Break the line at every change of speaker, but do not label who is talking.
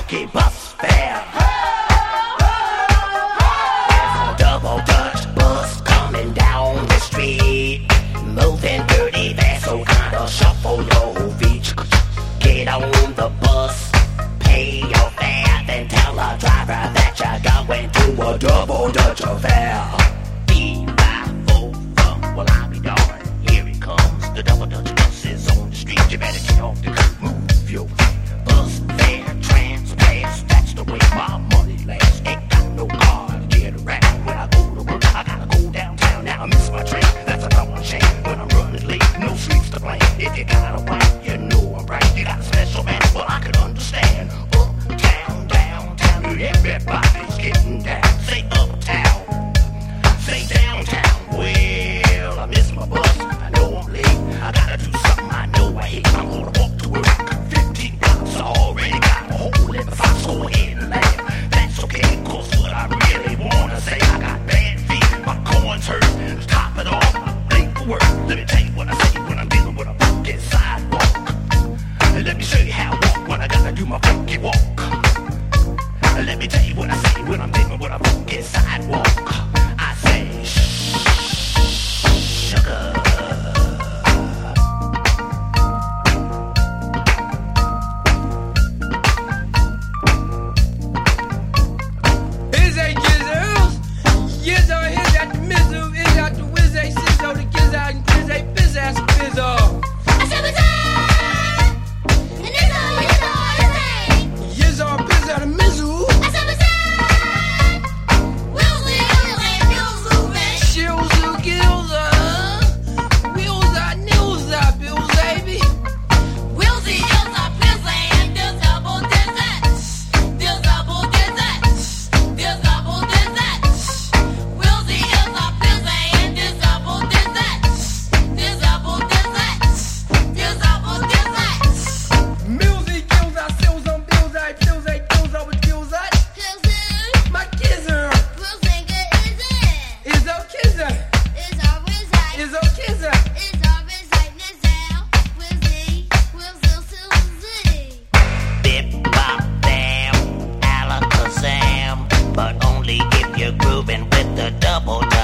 funky bus fare. There's a double Dutch bus coming down the street, moving dirty fast, so kinda shuffle your feet. Get on the bus, pay your fare, then tell the driver that you're going to a double Dutch affair. Well, I'll be darned. Here it comes. The double Dutch bus is on the street. You better get off the curb, move your feet. Bus fare, trans-pass, that's the way my money lasts. Ain't got no car to get around. When I go to work, I gotta go downtown. Now I miss my train, that's a darn shame. When I'm running late, no sleeps to blame. If you got a wife, you know I'm right. You got a special man, well, I can understand. Uptown, downtown, everybody's getting down. Say uptown, say downtown. Well, I miss my bus, I know I'm late. I gotta do something I know I hate. I'm gonna walk to work. 15 blocks, I already got a hole in the fox. Go ahead and laugh. That's okay, cause what I really wanna say, I got bad feet, my corns hurt. Top it off, I'm late for work. Let me tell you what I say when I'm dealing with a funky sidewalk. And let me show you how I walk when I gotta do my funky walk. And let me tell you what I say when I'm dealing with a funky sidewalk. I say, sugar.
Here's a jizzles, here's at the mizzle, here's out the whiz, a sizzle, the giz out and giz a biz ass bizzle.
I said what's up? And it's all,
Here's our biz out the mizzle.
I said what's up? Wilson,
Shills, gills, wheels out, nils out, bills, baby.
Wilson, Ilsa, Pilsen, and there's double desserts. There's double desserts. There's double desserts. Wilson, Ilsa, Pilsen, and there's double desserts. There's double desserts. There's double desserts.
Milsy, gills out, sills on bills out, bills out, gills out with gills out.
Pilsen,
My kizzer
Wilson, good is it?
is a kizzer,
It's always right.
is a kizzer.
It's always right. Nizal, Wilsey, Wilsey, Wilsey.
Bip bop bam, alakazam, but only if you're grooving with the double